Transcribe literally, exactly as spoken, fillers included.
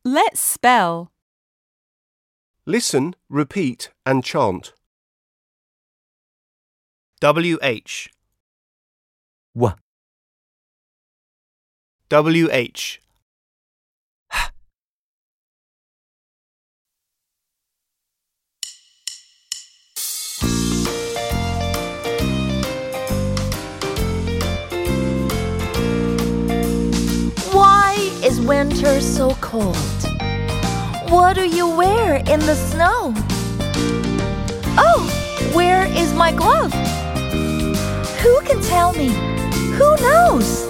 Let's spell. Listen, repeat and chant. W H W W H Why is winter so cold? What do you wear in the snow? Oh, where is my glove? Who can tell me? Who knows?